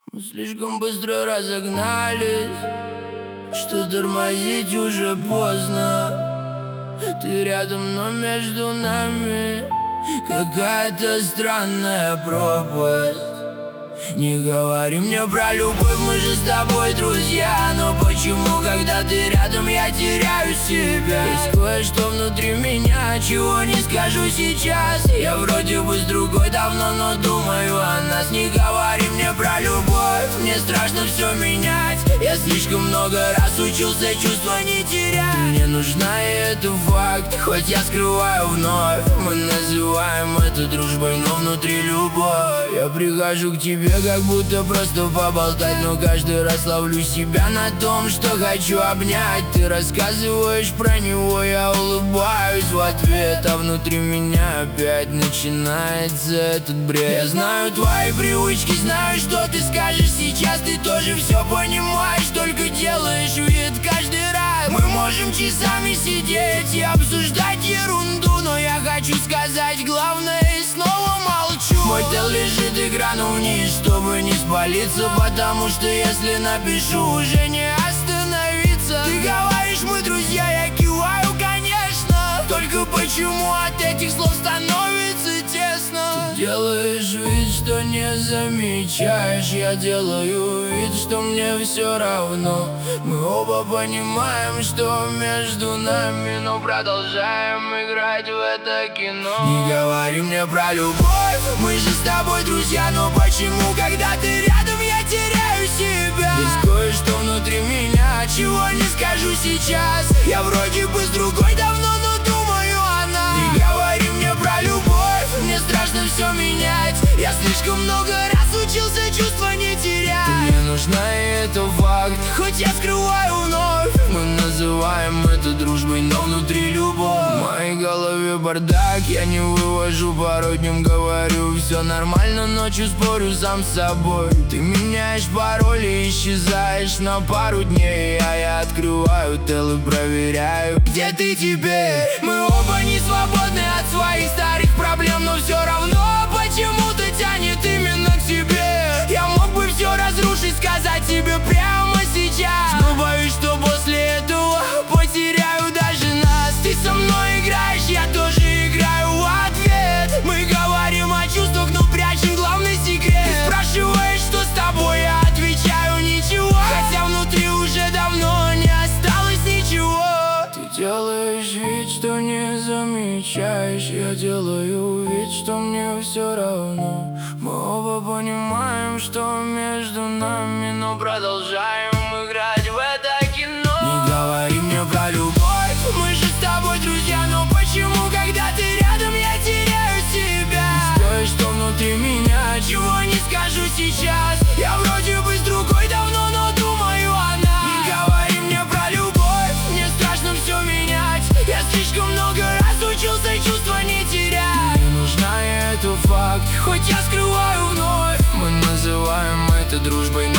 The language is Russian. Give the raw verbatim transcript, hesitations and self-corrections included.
Мы слишком быстро разогнались, что тормозить уже поздно. Ты рядом, но между нами какая-то странная пропасть. Не говори мне про любовь, мы же с тобой друзья. Но почему, когда ты рядом, я теряю себя? Есть кое-что внутри меня, чего не скажу сейчас. Я вроде бы с другой давно, но думаю о нас. Не говори мне про любовь, мне страшно все менять. Я слишком много раз учился чувства не терять. Ты мне нужна, и это факт, хоть я скрываю вновь. Мы называем это дружбой, но внутри любовь. Я прихожу к тебе, как будто просто поболтать, но каждый раз ловлю себя на том, что хочу обнять. Ты рассказываешь про него, я улыбаюсь в ответ, а внутри меня опять начинается этот бред. Я знаю твои привычки, знаю, что ты скажешь сейчас. Ты тоже все понимаешь, только делаешь вид каждый раз. Мы можем часами сидеть и обсуждать ерунду, но я хочу сказать главное и снова молчу. Мой тел лежит экраном вниз, чтобы не спалиться, потому что если напишу, уже не остановиться. Ты говоришь, мы друзья, я киваю, конечно. Только почему от этих слов становится тесно? Ты делаешь вид, что не замечаешь, я делаю вид, что мне все равно. Мы оба понимаем, что между нами, но продолжаем играть в это кино. Не говори мне про любовь, мы же с тобой друзья. Но почему, когда ты рядом, я теряю себя? Есть кое-что внутри меня, чего не скажу сейчас. Я вроде бы с другой давно, но думаю о нас. Не говори мне про любовь, мне страшно все менять. Я слишком много раз учился чувства не терять. Ты мне нужна, и это факт, хоть я скрываю вновь. Мы называем это дружбой, но внутри любовь. В моей голове бардак, я не вывожу, порой днем говорю все нормально, ночью спорю сам с собой. Ты меняешь пароли, исчезаешь на пару дней, а я открываю тел и проверяю, где ты теперь. Мы оба не свободны от своих старых проблем, но все равно почему-то тянет именно к тебе. Я мог бы все разрушить, сказать тебе прямо сейчас, но боюсь, что после этого потеряю даже нас. Ты со мной играешь, я тоже играю в ответ. Мы говорим о чувствах, но прячем главный секрет. Ты спрашиваешь, что с тобой, я отвечаю ничего, хотя внутри уже давно не осталось ничего. Ты делаешь вид, что не замечаешь, я делаю вид, что мне все равно. Мы оба понимаем, что между нами, но продолжаем играть в это кино. Не говори мне про любовь, мы же с тобой друзья. Но почему, когда ты рядом, я теряю себя? Есть кое-что внутри меня, чего не скажу сейчас. Я вроде бы с другой давно, но думаю о нас. Не говори мне про любовь, мне страшно все менять. Я слишком много раз учился чувства не терять. Мне нужна, и это факт, хоть я скрываю вновь. Мы называем это дружбой,